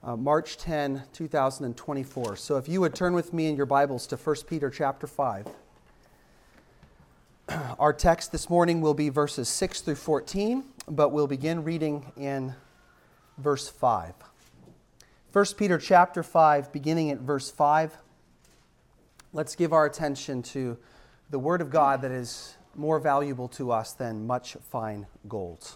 March 10, 2024. So if you would turn with me in your Bibles to 1 Peter chapter 5. Our text this morning will be verses 6 through 14, but we'll begin reading in verse 5. 1 Peter chapter 5, beginning at verse 5. Let's give our attention to the Word of God that is more valuable to us than much fine gold.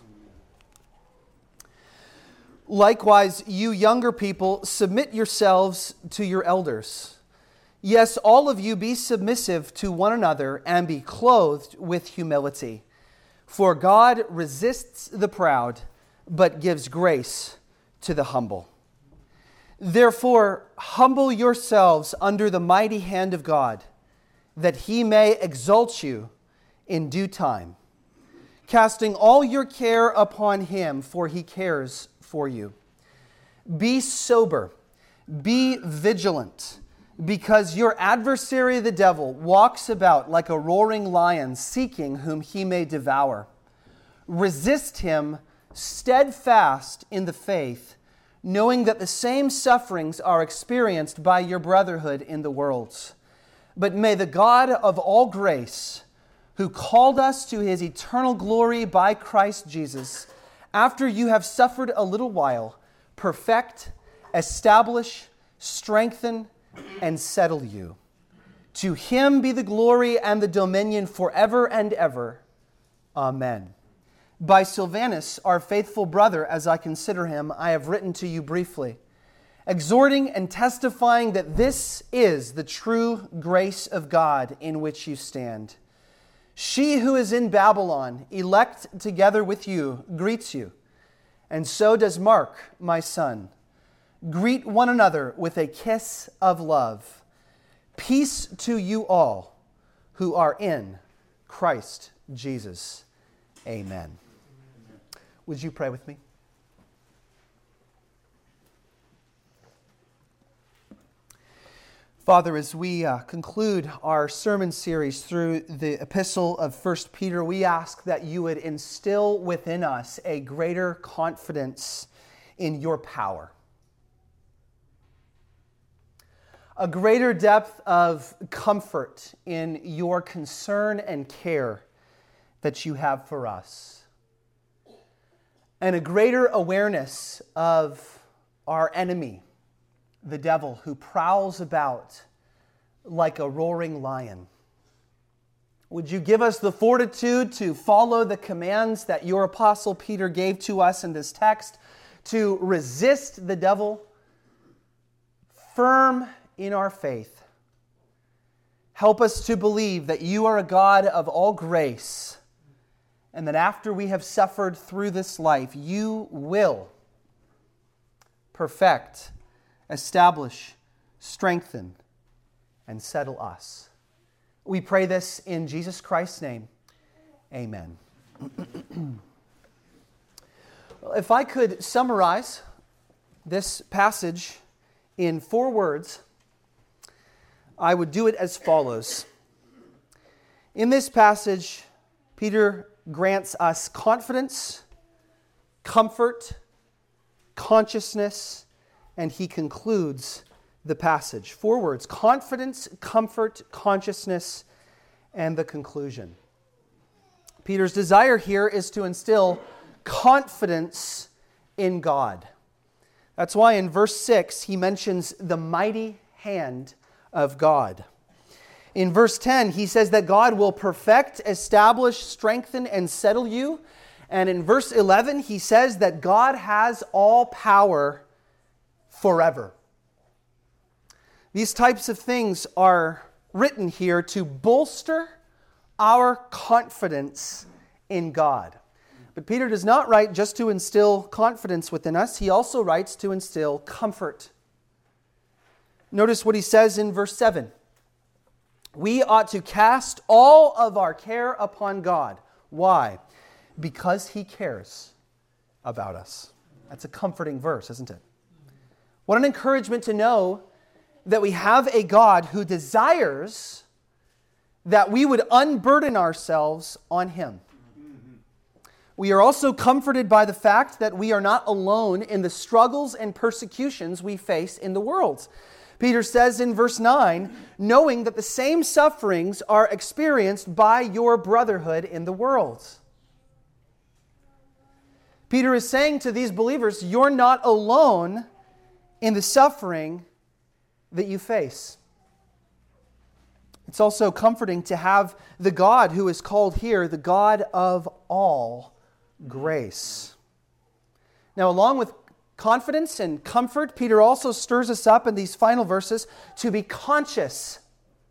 Likewise, you younger people, submit yourselves to your elders. Yes, all of you be submissive to one another and be clothed with humility. For God resists the proud, but gives grace to the humble. Therefore, humble yourselves under the mighty hand of God, that He may exalt you in due time, casting all your care upon Him, for He cares for you. Be sober, be vigilant, because your adversary the devil walks about like a roaring lion, seeking whom he may devour. Resist him steadfast in the faith, knowing that the same sufferings are experienced by your brotherhood in the world. But may the God of all grace, who called us to His eternal glory by Christ Jesus, after you have suffered a little while, perfect, establish, strengthen, and settle you. To Him be the glory and the dominion forever and ever. Amen. By Silvanus, our faithful brother, as I consider him, I have written to you briefly, exhorting and testifying that this is the true grace of God in which you stand. She who is in Babylon, elect together with you, greets you. And so does Mark, my son. Greet one another with a kiss of love. Peace to you all who are in Christ Jesus. Amen. Would you pray with me? Father, as we conclude our sermon series through the epistle of 1 Peter, we ask that you would instill within us a greater confidence in your power, a greater depth of comfort in your concern and care that you have for us, and a greater awareness of our enemy, the devil, who prowls about like a roaring lion. Would you give us the fortitude to follow the commands that your apostle Peter gave to us in this text, to resist the devil, firm in our faith. Help us to believe that you are a God of all grace, and that after we have suffered through this life, you will perfect, establish, strengthen, and settle us. We pray this in Jesus Christ's name. Amen. Well, if I could summarize this passage in 4 words, I would do it as follows. In this passage, Peter grants us confidence, comfort, consciousness, and he concludes the passage. 4 words: confidence, comfort, consciousness, and the conclusion. Peter's desire here is to instill confidence in God. That's why in verse 6 he mentions the mighty hand of God. In verse 10 he says that God will perfect, establish, strengthen, and settle you. And in verse 11 he says that God has all power forever. These types of things are written here to bolster our confidence in God. But Peter does not write just to instill confidence within us. He also writes to instill comfort. Notice what he says in verse 7. We ought to cast all of our care upon God. Why? Because He cares about us. That's a comforting verse, isn't it? What an encouragement to know that we have a God who desires that we would unburden ourselves on Him. We are also comforted by the fact that we are not alone in the struggles and persecutions we face in the world. Peter says in verse 9, knowing that the same sufferings are experienced by your brotherhood in the world. Peter is saying to these believers, you're not alone in the suffering that you face. It's also comforting to have the God who is called here the God of all grace. Now, along with confidence and comfort, Peter also stirs us up in these final verses to be conscious.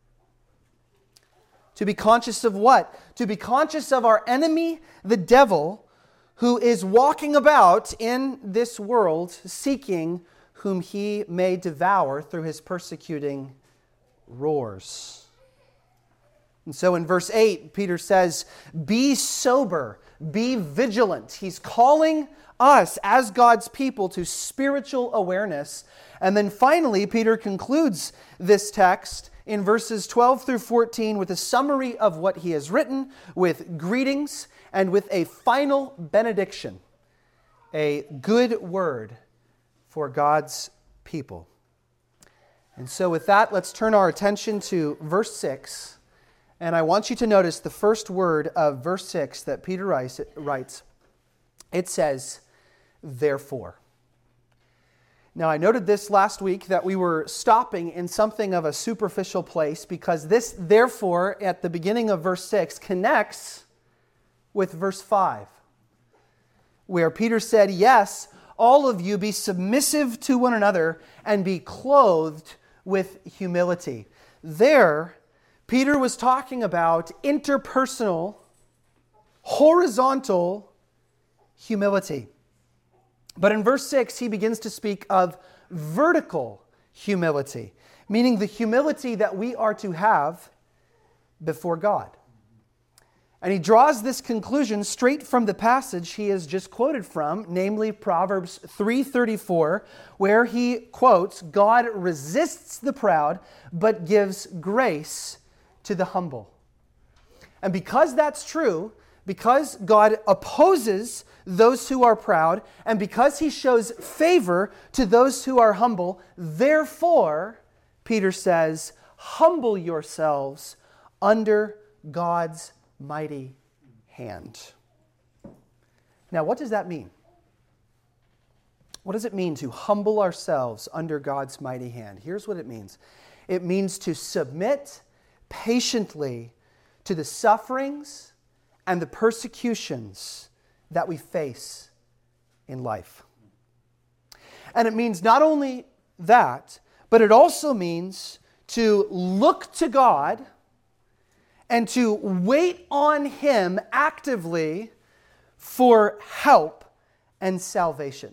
To be conscious of what? To be conscious of our enemy, the devil, who is walking about in this world seeking whom he may devour through his persecuting roars. And so in verse 8, Peter says, be sober, be vigilant. He's calling us as God's people to spiritual awareness. And then finally, Peter concludes this text in verses 12 through 14 with a summary of what he has written, with greetings, and with a final benediction, a good word for God's people. And so with that, let's turn our attention to verse 6. And I want you to notice the first word of verse 6 that Peter writes. It says, therefore. Now, I noted this last week that we were stopping in something of a superficial place because this therefore at the beginning of verse 6 connects with verse 5, where Peter said, yes, all of you be submissive to one another and be clothed with humility. There, Peter was talking about interpersonal, horizontal humility. But in verse 6, he begins to speak of vertical humility, meaning the humility that we are to have before God. And he draws this conclusion straight from the passage he has just quoted from, namely Proverbs 3:34, where he quotes, God resists the proud, but gives grace to the humble. And because that's true, because God opposes those who are proud, and because he shows favor to those who are humble, therefore, Peter says, humble yourselves under God's mighty hand. Now, what does that mean? What does it mean to humble ourselves under God's mighty hand? Here's what it means. It means to submit patiently to the sufferings and the persecutions that we face in life. And it means not only that, but it also means to look to God and to wait on him actively for help and salvation.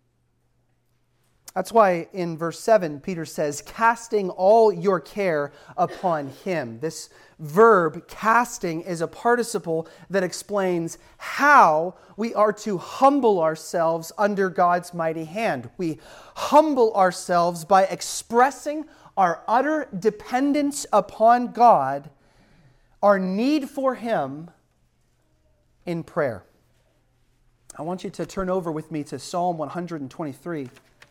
That's why in verse 7, Peter says, casting all your care upon him. This verb, casting, is a participle that explains how we are to humble ourselves under God's mighty hand. We humble ourselves by expressing our utter dependence upon God, our need for him in prayer. I want you to turn over with me to Psalm 123.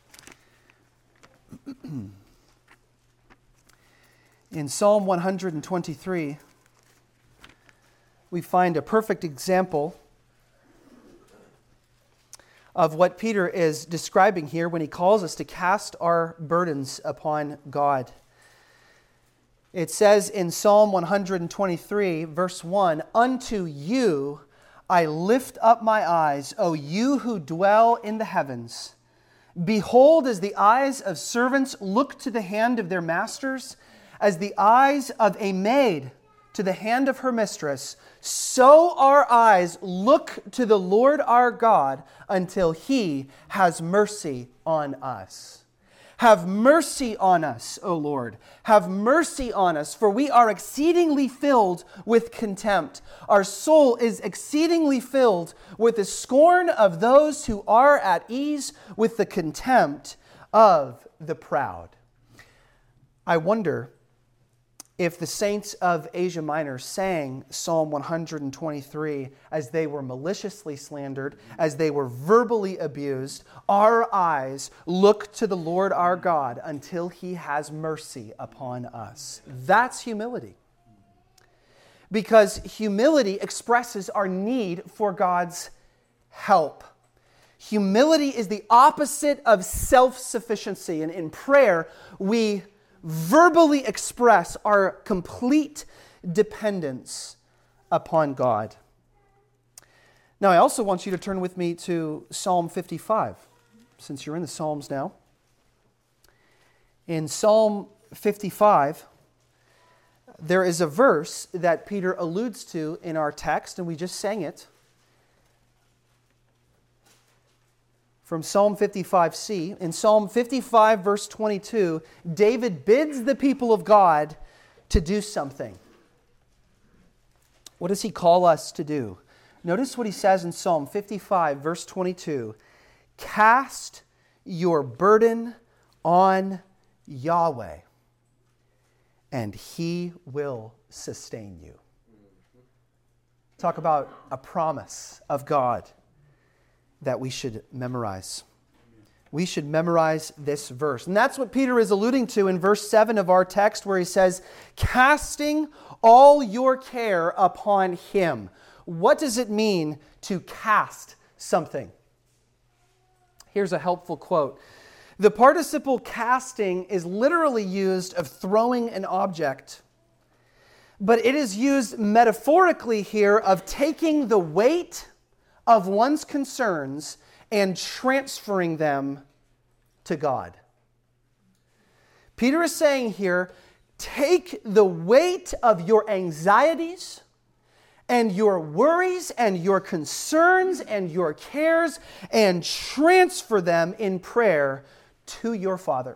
In Psalm 123, we find a perfect example of what Peter is describing here when he calls us to cast our burdens upon God. It says in Psalm 123, verse 1, unto you I lift up my eyes, O you who dwell in the heavens. Behold, as the eyes of servants look to the hand of their masters, as the eyes of a maid to the hand of her mistress, so our eyes look to the Lord our God until he has mercy on us. Have mercy on us, O Lord. Have mercy on us, for we are exceedingly filled with contempt. Our soul is exceedingly filled with the scorn of those who are at ease, with the contempt of the proud. I wonder if the saints of Asia Minor sang Psalm 123 as they were maliciously slandered, as they were verbally abused, our eyes look to the Lord our God until He has mercy upon us. That's humility. Because humility expresses our need for God's help. Humility is the opposite of self-sufficiency. And in prayer, we verbally express our complete dependence upon God. Now, I also want you to turn with me to Psalm 55, since you're in the Psalms now. In Psalm 55, there is a verse that Peter alludes to in our text, and we just sang it. From Psalm 55c. In Psalm 55, verse 22, David bids the people of God to do something. What does he call us to do? Notice what he says in Psalm 55, verse 22. Cast your burden on Yahweh, and He will sustain you. Talk about a promise of God that we should memorize. We should memorize this verse. And that's what Peter is alluding to in verse 7 of our text, where he says, casting all your care upon Him. What does it mean to cast something? Here's a helpful quote. The participle casting is literally used of throwing an object, but it is used metaphorically here of taking the weight of one's concerns and transferring them to God. Peter is saying here, take the weight of your anxieties and your worries and your concerns and your cares and transfer them in prayer to your Father.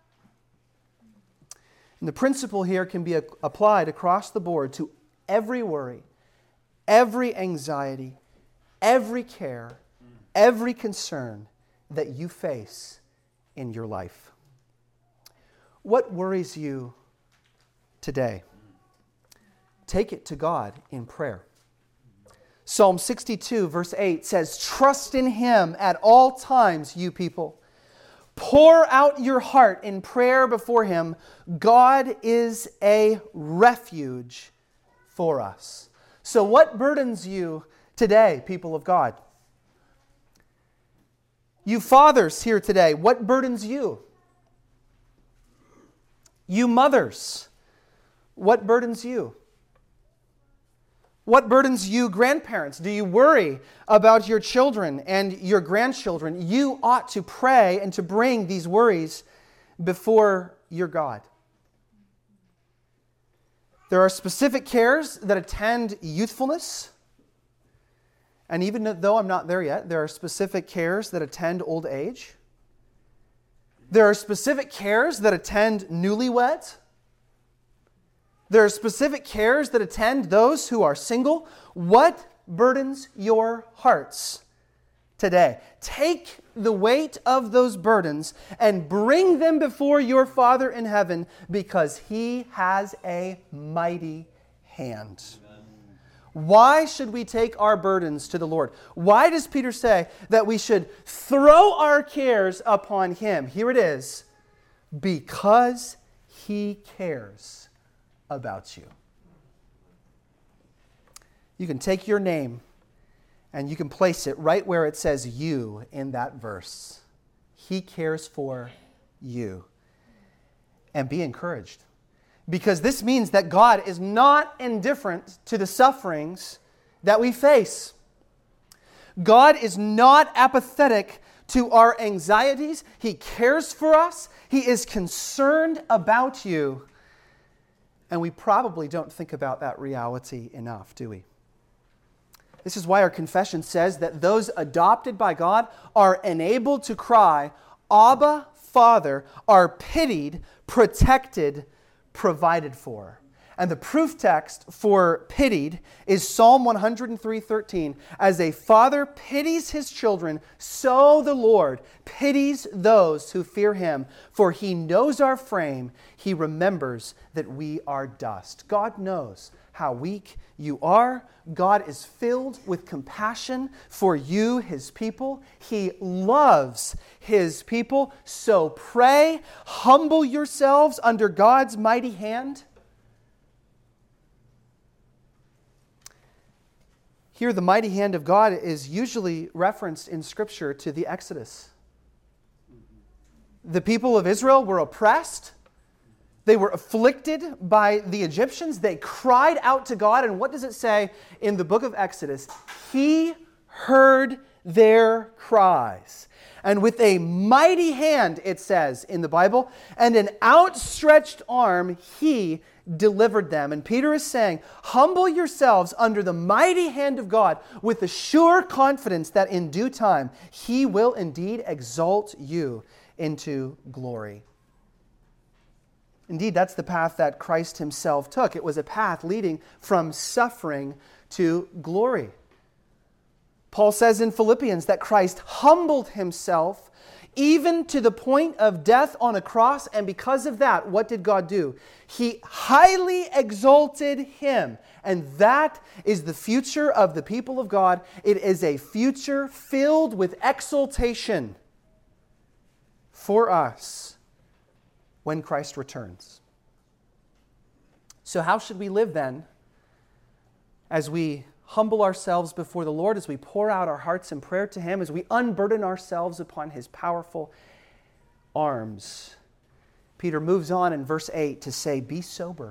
And the principle here can be applied across the board to every worry, every anxiety, every care, every concern that you face in your life. What worries you today? Take it to God in prayer. Psalm 62, verse 8 says, trust in Him at all times, you people. Pour out your heart in prayer before Him. God is a refuge for us. So what burdens you today, people of God? You fathers here today, what burdens you? You mothers, what burdens you? What burdens you, grandparents? Do you worry about your children and your grandchildren? You ought to pray and to bring these worries before your God. There are specific cares that attend youthfulness. And even though I'm not there yet, there are specific cares that attend old age. There are specific cares that attend newlyweds. There are specific cares that attend those who are single. What burdens your hearts today? Take the weight of those burdens and bring them before your Father in heaven, because He has a mighty hand. Why should we take our burdens to the Lord? Why does Peter say that we should throw our cares upon Him? Here it is. Because He cares about you. You can take your name and you can place it right where it says you in that verse. He cares for you. And be encouraged. Because this means that God is not indifferent to the sufferings that we face. God is not apathetic to our anxieties. He cares for us. He is concerned about you. And we probably don't think about that reality enough, do we? This is why our confession says that those adopted by God are enabled to cry, Abba, Father, are pitied, protected, provided for. And the proof text for pitied is Psalm 103:13. As a father pities his children, so the Lord pities those who fear him. For he knows our frame. He remembers that we are dust. God knows how weak you are. God is filled with compassion for you, his people. He loves his people. So pray, humble yourselves under God's mighty hand. Here, the mighty hand of God is usually referenced in Scripture to the Exodus. The people of Israel were oppressed. They were afflicted by the Egyptians. They cried out to God. And what does it say in the book of Exodus? He heard their cries. And with a mighty hand, it says in the Bible, and an outstretched arm, he delivered them. And Peter is saying, humble yourselves under the mighty hand of God with the sure confidence that in due time he will indeed exalt you into glory. Indeed, that's the path that Christ himself took. It was a path leading from suffering to glory. Paul says in Philippians that Christ humbled himself even to the point of death on a cross, and because of that, what did God do? He highly exalted him, and that is the future of the people of God. It is a future filled with exaltation for us when Christ returns. So how should we live then as we humble ourselves before the Lord, as we pour out our hearts in prayer to him, as we unburden ourselves upon his powerful arms? Peter moves on in verse 8 to say, be sober.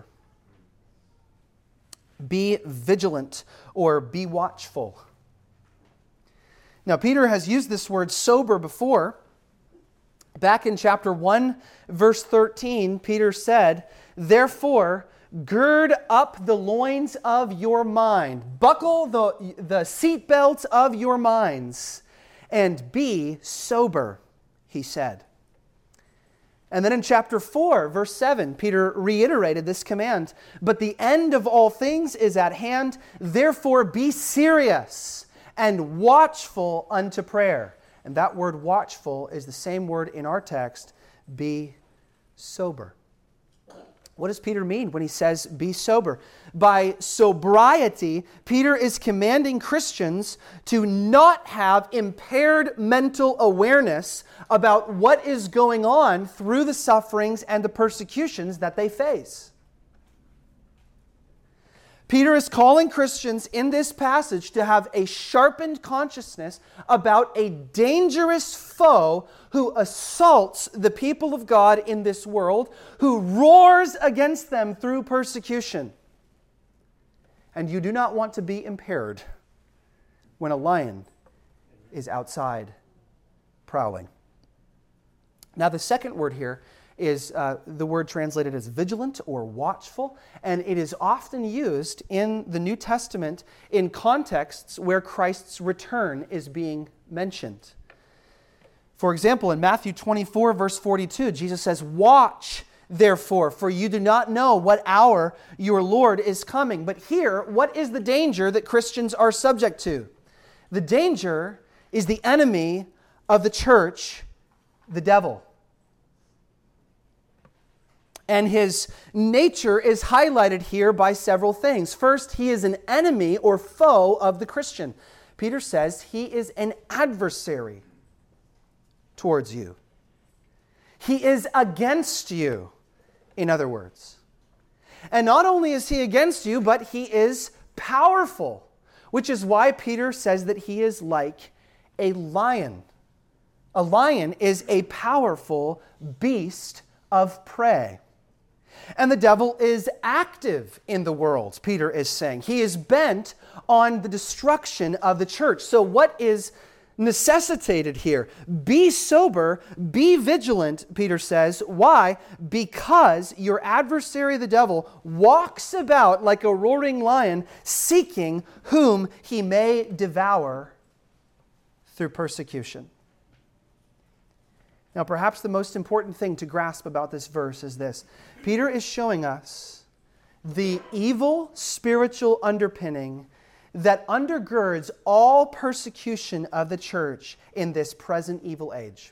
Be vigilant, or be watchful. Now, Peter has used this word sober before. Back in chapter 1, verse 13, Peter said, therefore, gird up the loins of your mind, buckle the seatbelts of your minds, and be sober, he said. And then in chapter 4, verse 7, Peter reiterated this command. But the end of all things is at hand, therefore be serious and watchful unto prayer. And that word watchful is the same word in our text, be sober. What does Peter mean when he says be sober? By sobriety, Peter is commanding Christians to not have impaired mental awareness about what is going on through the sufferings and the persecutions that they face. Peter is calling Christians in this passage to have a sharpened consciousness about a dangerous foe who assaults the people of God in this world, who roars against them through persecution. And you do not want to be impaired when a lion is outside prowling. Now, the second word here is the word translated as vigilant or watchful, and it is often used in the New Testament in contexts where Christ's return is being mentioned. For example, in Matthew 24, verse 42, Jesus says, watch, therefore, for you do not know what hour your Lord is coming. But here, what is the danger that Christians are subject to? The danger is the enemy of the church, the devil. And his nature is highlighted here by several things. First, he is an enemy or foe of the Christian. Peter says he is an adversary towards you. He is against you, in other words. And not only is he against you, but he is powerful, which is why Peter says that he is like a lion. A lion is a powerful beast of prey. And the devil is active in the world, Peter is saying. He is bent on the destruction of the church. So what is necessitated here? Be sober, be vigilant, Peter says. Why? Because your adversary, the devil, walks about like a roaring lion, seeking whom he may devour through persecution. Now, perhaps the most important thing to grasp about this verse is this. Peter is showing us the evil spiritual underpinning that undergirds all persecution of the church in this present evil age.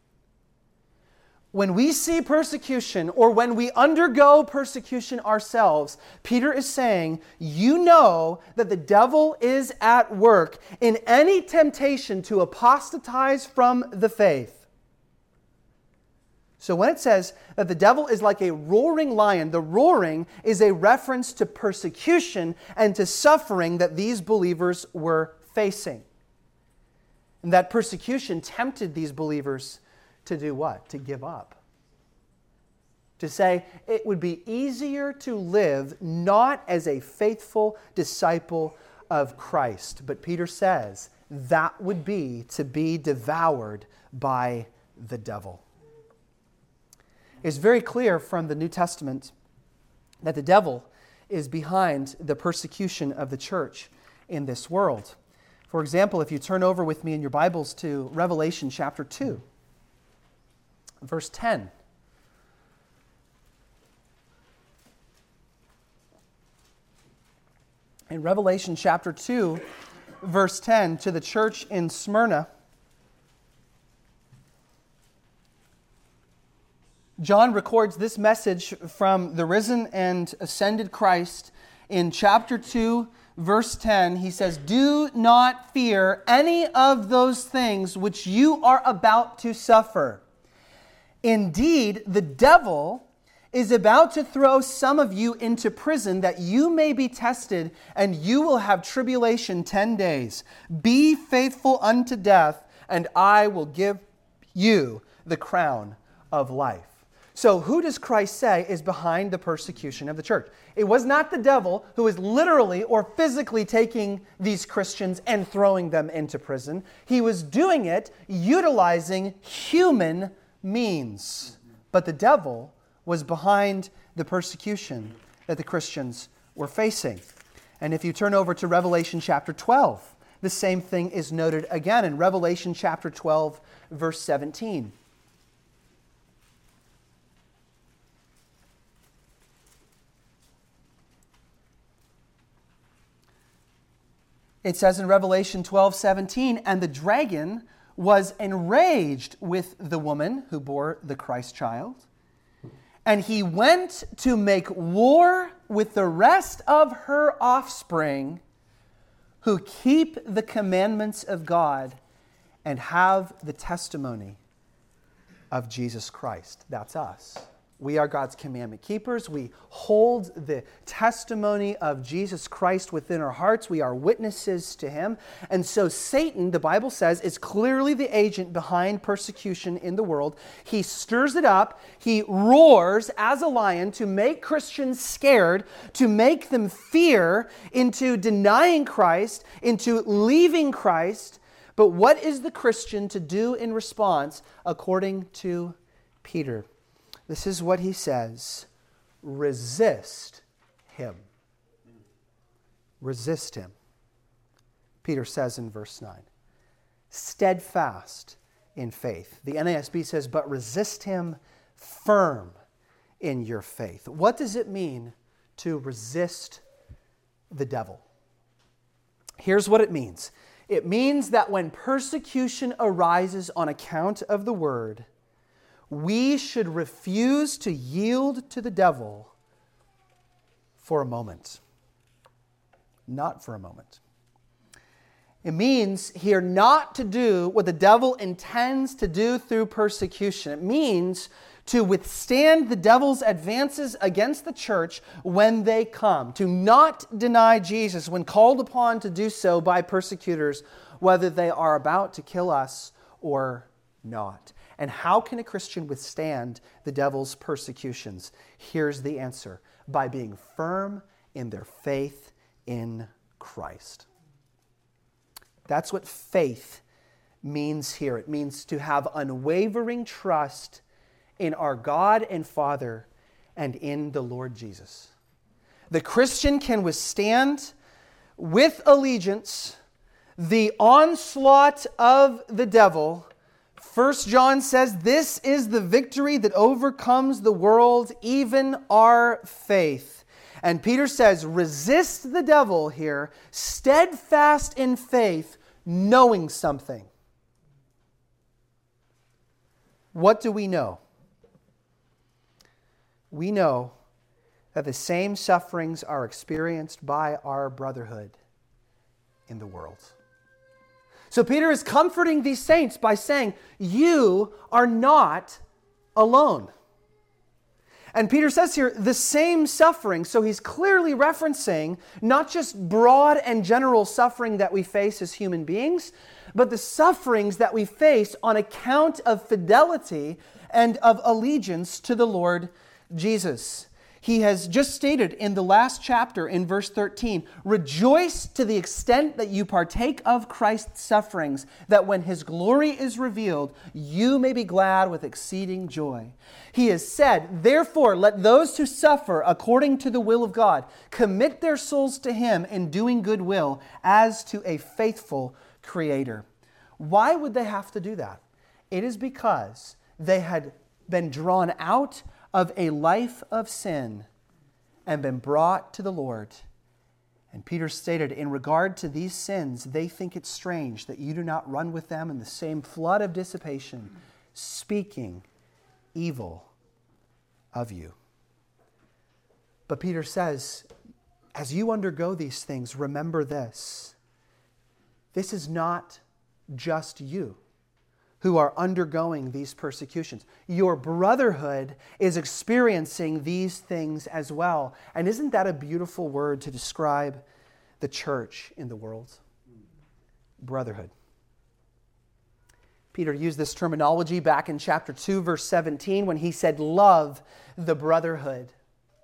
When we see persecution or when we undergo persecution ourselves, Peter is saying, you know that the devil is at work in any temptation to apostatize from the faith. So when it says that the devil is like a roaring lion, the roaring is a reference to persecution and to suffering that these believers were facing. And that persecution tempted these believers to do what? To give up. To say it would be easier to live not as a faithful disciple of Christ. But Peter says that would be to be devoured by the devil. It's very clear from the New Testament that the devil is behind the persecution of the church in this world. For example, if you turn over with me in your Bibles to Revelation chapter 2, verse 10. In Revelation chapter 2, verse 10, to the church in Smyrna, John records this message from the risen and ascended Christ in chapter 2, verse 10. He says, "Do not fear any of those things which you are about to suffer. Indeed, the devil is about to throw some of you into prison that you may be tested, and you will have tribulation 10 days. Be faithful unto death, and I will give you the crown of life." So who does Christ say is behind the persecution of the church? It was not the devil who is literally or physically taking these Christians and throwing them into prison. He was doing it utilizing human means. But the devil was behind the persecution that the Christians were facing. And if you turn over to Revelation chapter 12, the same thing is noted again in Revelation chapter 12, verse 17. It says in Revelation 12:17, "And the dragon was enraged with the woman who bore the Christ child, and he went to make war with the rest of her offspring who keep the commandments of God and have the testimony of Jesus Christ." That's us. We are God's commandment keepers. We hold the testimony of Jesus Christ within our hearts. We are witnesses to Him. And so Satan, the Bible says, is clearly the agent behind persecution in the world. He stirs it up. He roars as a lion to make Christians scared, to make them fear into denying Christ, into leaving Christ. But what is the Christian to do in response according to Peter? This is what he says: resist him. Resist him. Peter says in verse 9, steadfast in faith. The NASB says, but resist him firm in your faith. What does it mean to resist the devil? Here's what it means. It means that when persecution arises on account of the word, we should refuse to yield to the devil for a moment. Not for a moment. It means here not to do what the devil intends to do through persecution. It means to withstand the devil's advances against the church when they come. To not deny Jesus when called upon to do so by persecutors, whether they are about to kill us or not. And how can a Christian withstand the devil's persecutions? Here's the answer: by being firm in their faith in Christ. That's what faith means here. It means to have unwavering trust in our God and Father and in the Lord Jesus. The Christian can withstand with allegiance the onslaught of the devil. 1 John says, this is the victory that overcomes the world, even our faith. And Peter says, resist the devil here, steadfast in faith, knowing something. What do we know? We know that the same sufferings are experienced by our brotherhood in the world. So Peter is comforting these saints by saying, you are not alone. And Peter says here, the same suffering. So he's clearly referencing not just broad and general suffering that we face as human beings, but the sufferings that we face on account of fidelity and of allegiance to the Lord Jesus. He has just stated in the last chapter, in verse 13, rejoice to the extent that you partake of Christ's sufferings, that when his glory is revealed, you may be glad with exceeding joy. He has said, therefore, let those who suffer according to the will of God commit their souls to him in doing good will as to a faithful Creator. Why would they have to do that? It is because they had been drawn out of a life of sin and been brought to the Lord. And Peter stated, in regard to these sins, they think it strange that you do not run with them in the same flood of dissipation, speaking evil of you. But Peter says, as you undergo these things, remember this. This is not just you who are undergoing these persecutions. Your brotherhood is experiencing these things as well. And isn't that a beautiful word to describe the church in the world? Brotherhood. Peter used this terminology back in chapter 2, verse 17, when he said, love the brotherhood.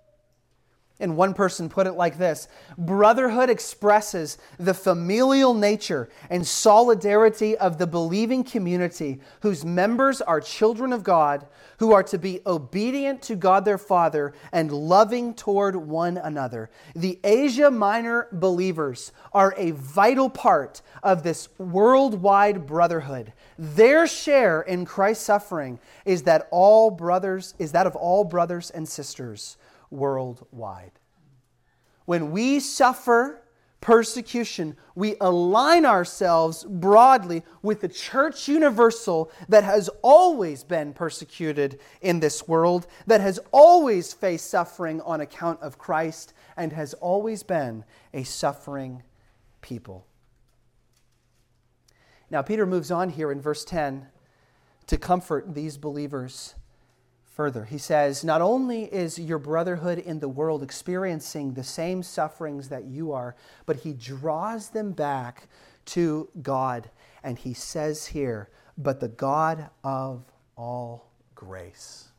And one person put it like this: brotherhood expresses the familial nature and solidarity of the believing community whose members are children of God, who are to be obedient to God their Father and loving toward one another. The Asia Minor believers are a vital part of this worldwide brotherhood. Their share in Christ's suffering is that of all brothers and sisters worldwide. When we suffer persecution, we align ourselves broadly with the church universal that has always been persecuted in this world, that has always faced suffering on account of Christ, and has always been a suffering people. Now, Peter moves on here in verse 10 to comfort these believers further. He says, not only is your brotherhood in the world experiencing the same sufferings that you are, but he draws them back to God. And he says here, but the God of all grace.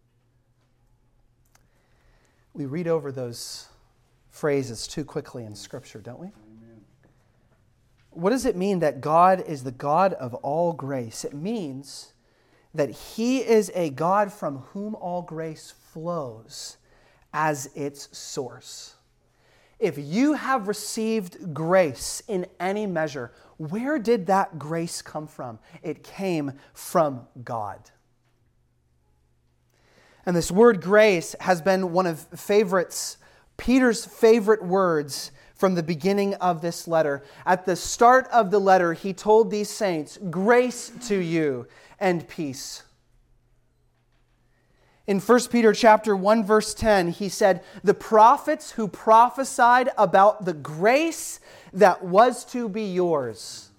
We read over those phrases too quickly in Scripture, don't we? Amen. What does it mean that God is the God of all grace? It means that he is a God from whom all grace flows as its source. If you have received grace in any measure, where did that grace come from? It came from God. And this word grace has been one of Peter's favorite words from the beginning of this letter. At the start of the letter, he told these saints, grace to you and peace. In 1 Peter chapter 1, verse 10, he said, the prophets who prophesied about the grace that was to be yours.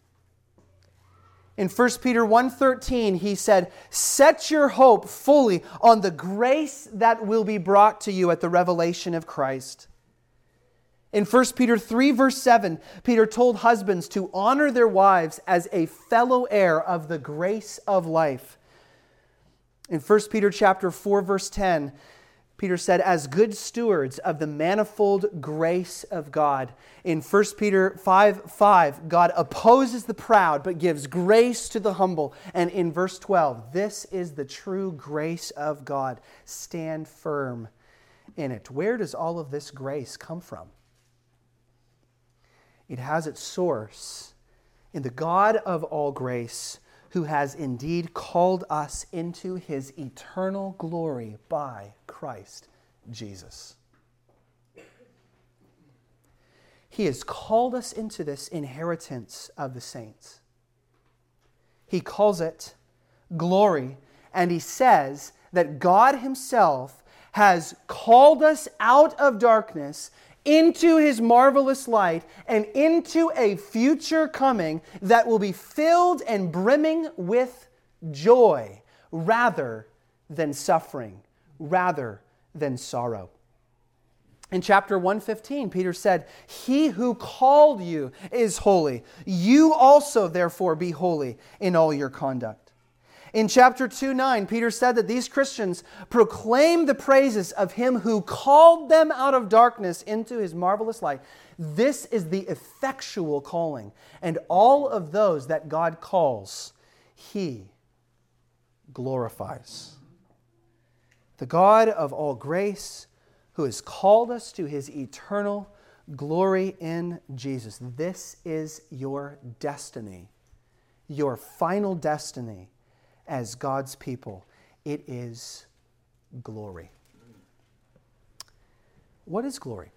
In 1 Peter 1:13, he said, set your hope fully on the grace that will be brought to you at the revelation of Christ. In 1 Peter 3, verse 7, Peter told husbands to honor their wives as a fellow heir of the grace of life. In 1 Peter chapter 4, verse 10, Peter said, as good stewards of the manifold grace of God. In 1 Peter 5:5, God opposes the proud but gives grace to the humble. And in verse 12, this is the true grace of God. Stand firm in it. Where does all of this grace come from? It has its source in the God of all grace, who has indeed called us into his eternal glory by Christ Jesus. He has called us into this inheritance of the saints. He calls it glory, and he says that God himself has called us out of darkness into his marvelous light and into a future coming that will be filled and brimming with joy rather than suffering, rather than sorrow. In chapter 1:15, Peter said, "He who called you is holy. You also, therefore, be holy in all your conduct." In chapter 2:9, Peter said that these Christians proclaim the praises of him who called them out of darkness into his marvelous light. This is the effectual calling. And all of those that God calls, he glorifies. The God of all grace, who has called us to his eternal glory in Jesus. This is your destiny, your final destiny as God's people. It is glory. What is glory?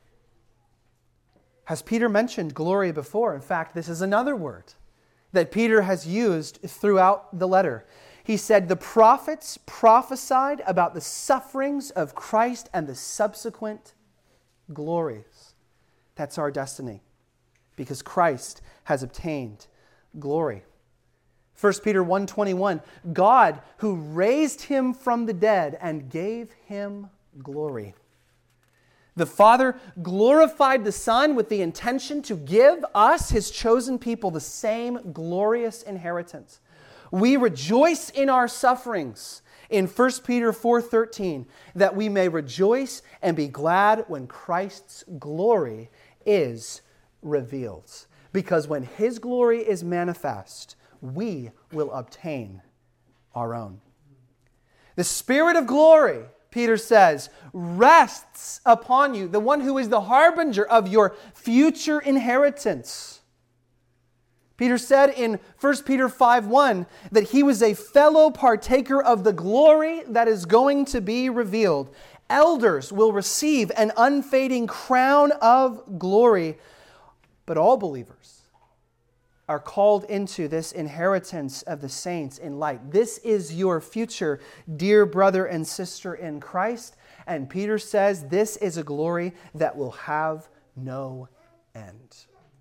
Has Peter mentioned glory before? In fact, this is another word that Peter has used throughout the letter. He said, the prophets prophesied about the sufferings of Christ and the subsequent glories. That's our destiny, because Christ has obtained glory. 1 Peter 1:21, God who raised him from the dead and gave him glory. The Father glorified the Son with the intention to give us, his chosen people, the same glorious inheritance. We rejoice in our sufferings in 1 Peter 4:13, that we may rejoice and be glad when Christ's glory is revealed. Because when his glory is manifest, we will obtain our own. The Spirit of glory, Peter says, rests upon you, the one who is the harbinger of your future inheritance. Peter said in 1 Peter 5:1 that he was a fellow partaker of the glory that is going to be revealed. Elders will receive an unfading crown of glory, but all believers are called into this inheritance of the saints in light. This is your future, dear brother and sister in Christ. And Peter says this is a glory that will have no end.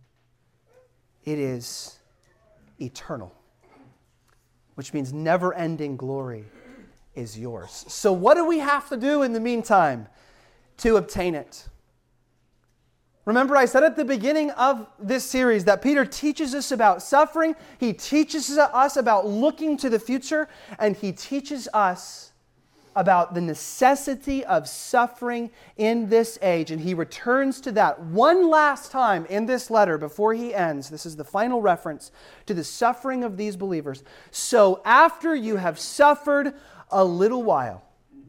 It is eternal, which means never-ending glory is yours. So what do we have to do in the meantime to obtain it? Remember, I said at the beginning of this series that Peter teaches us about suffering, he teaches us about looking to the future, and he teaches us about the necessity of suffering in this age. And he returns to that one last time in this letter before he ends. This is the final reference to the suffering of these believers. So after you have suffered a little while,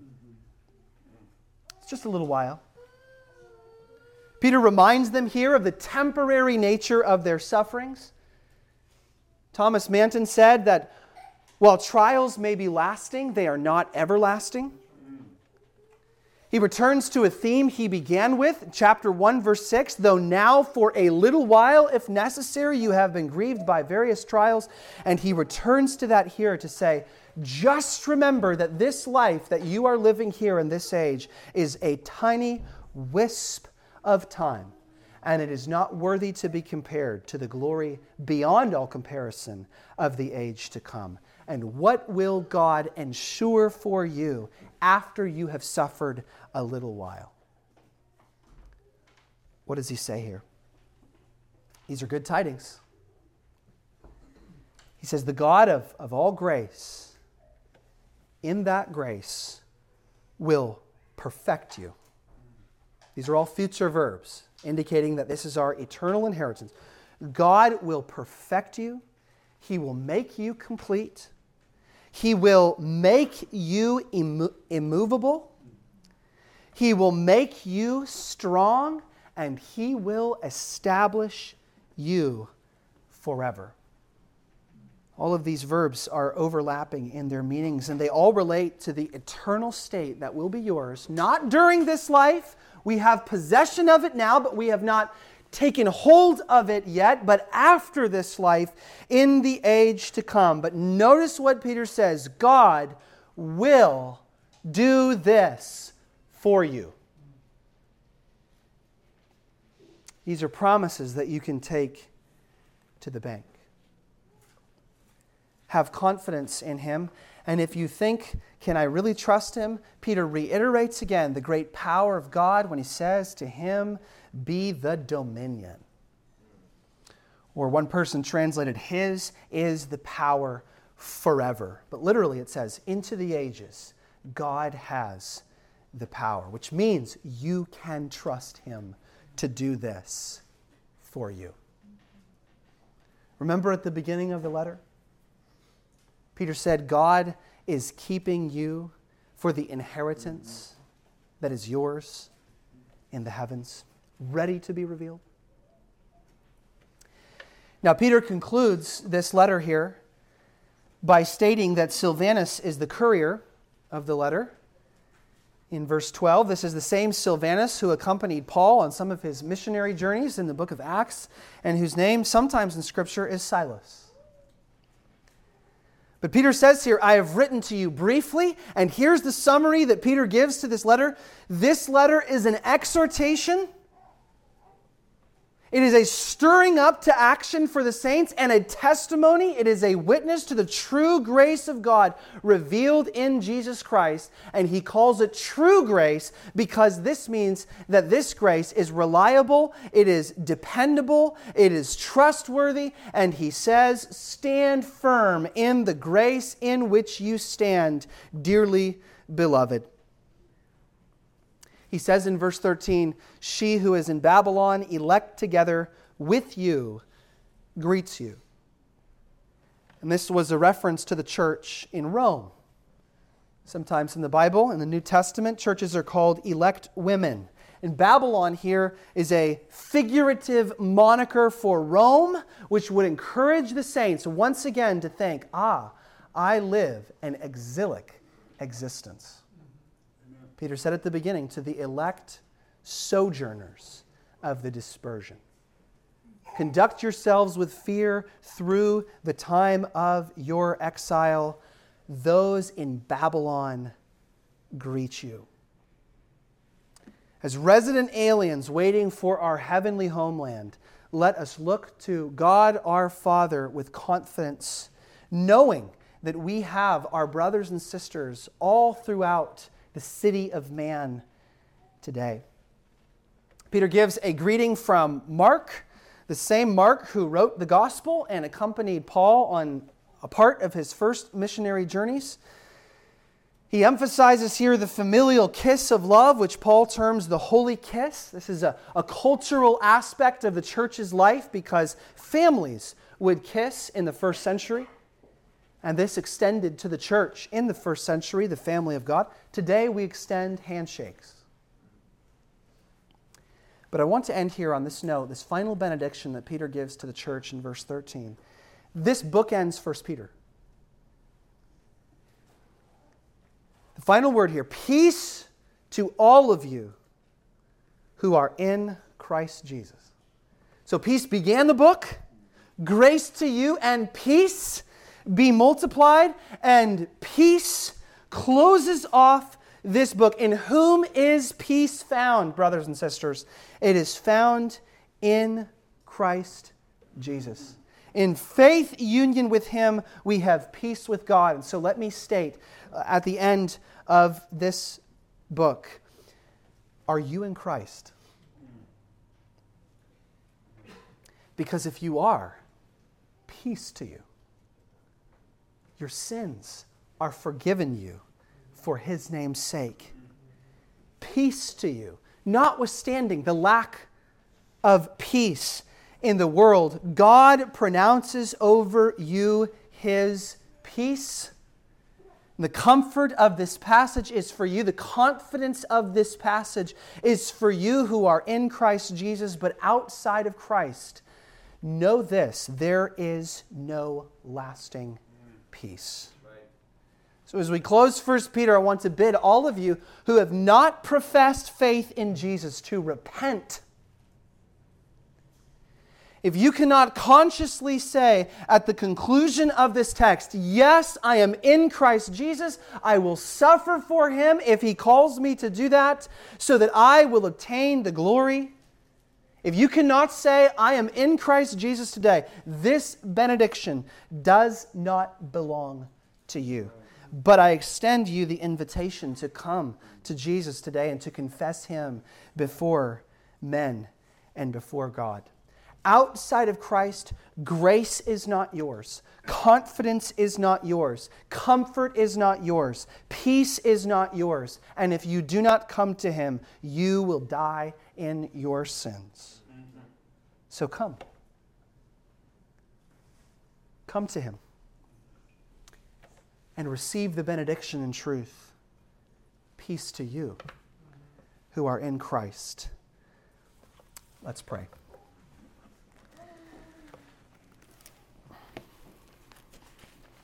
it's just a little while, Peter reminds them here of the temporary nature of their sufferings. Thomas Manton said that while trials may be lasting, they are not everlasting. He returns to a theme he began with, chapter 1, verse 6, though now for a little while, if necessary, you have been grieved by various trials. And he returns to that here to say, just remember that this life that you are living here in this age is a tiny wisp of time, and it is not worthy to be compared to the glory beyond all comparison of the age to come. And what will God ensure for you after you have suffered a little while? What does he say here? These are good tidings. He says, the God of all grace, in that grace, will perfect you. These are all future verbs, indicating that this is our eternal inheritance. God will perfect you. He will make you complete. He will make you immovable. He will make you strong, and he will establish you forever. All of these verbs are overlapping in their meanings, and they all relate to the eternal state that will be yours, not during this life. We have possession of it now, but we have not taken hold of it yet, but after this life, in the age to come. But notice what Peter says, God will do this for you. These are promises that you can take to the bank. Have confidence in Him. And if you think, can I really trust Him? Peter reiterates again the great power of God when he says, to Him be the dominion. Or one person translated, His is the power forever. But literally it says, into the ages, God has the power, which means you can trust Him to do this for you. Remember at the beginning of the letter? Peter said, God is keeping you for the inheritance that is yours in the heavens, ready to be revealed. Now, Peter concludes this letter here by stating that Silvanus is the courier of the letter. In verse 12, this is the same Silvanus who accompanied Paul on some of his missionary journeys in the book of Acts, and whose name sometimes in Scripture is Silas. But Peter says here, I have written to you briefly, and here's the summary that Peter gives to this letter. This letter is an exhortation. It is a stirring up to action for the saints and a testimony. It is a witness to the true grace of God revealed in Jesus Christ. And he calls it true grace because this means that this grace is reliable, it is dependable, it is trustworthy. And he says, stand firm in the grace in which you stand, dearly beloved. He says in verse 13, she who is in Babylon, elect together with you, greets you. And this was a reference to the church in Rome. Sometimes in the Bible, in the New Testament, churches are called elect women. And Babylon here is a figurative moniker for Rome, which would encourage the saints once again to think, I live an exilic existence. Peter said at the beginning, to the elect sojourners of the dispersion. Conduct yourselves with fear through the time of your exile. Those in Babylon greet you. As resident aliens waiting for our heavenly homeland, let us look to God our Father with confidence, knowing that we have our brothers and sisters all throughout the city of man today. Peter gives a greeting from Mark, the same Mark who wrote the gospel and accompanied Paul on a part of his first missionary journeys. He emphasizes here the familial kiss of love, which Paul terms the holy kiss. This is a cultural aspect of the church's life because families would kiss in the first century. And this extended to the church in the first century, the family of God. Today we extend handshakes. But I want to end here on this note, this final benediction that Peter gives to the church in verse 13. This bookends 1 Peter. The final word here, peace to all of you who are in Christ Jesus. So peace began the book, grace to you and peace be multiplied, and peace closes off this book. In whom is peace found, brothers and sisters? It is found in Christ Jesus. In faith union with Him, we have peace with God. And so let me state at the end of this book, are you in Christ? Because if you are, peace to you. Your sins are forgiven you for His name's sake. Peace to you, notwithstanding the lack of peace in the world. God pronounces over you His peace. The comfort of this passage is for you. The confidence of this passage is for you who are in Christ Jesus, but outside of Christ. Know this, there is no lasting peace. So as we close 1 Peter, I want to bid all of you who have not professed faith in Jesus to repent if you cannot consciously say at the conclusion of this text, yes, I am in Christ Jesus, I will suffer for Him if He calls me to do that, so that I will obtain the glory. If you cannot say, I am in Christ Jesus today, this benediction does not belong to you. But I extend you the invitation to come to Jesus today and to confess Him before men and before God. Outside of Christ, grace is not yours. Confidence is not yours. Comfort is not yours. Peace is not yours. And if you do not come to Him, you will die in your sins. So come. Come to Him and receive the benediction in truth. Peace to you who are in Christ. Let's pray.